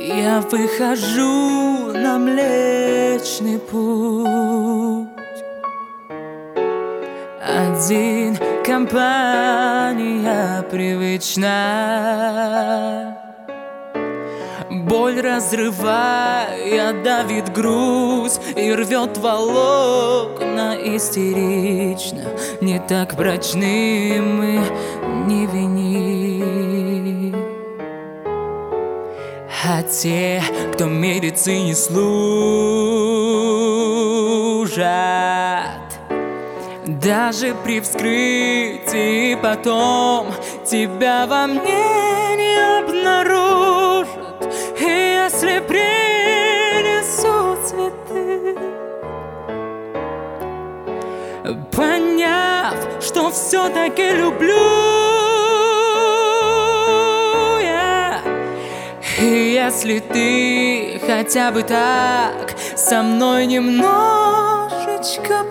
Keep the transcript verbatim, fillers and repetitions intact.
Я выхожу на Млечный Путь. Один, компания привычна. Боль разрывая давит груз и рвет волокна истерично. Не так прочны мы, не вини. А те, кто медицине служат, даже при вскрытии потом тебя во мне не обнаружат. И если принесут цветы, поняв, что все-таки люблю я, и если ты хотя бы так со мной немножечко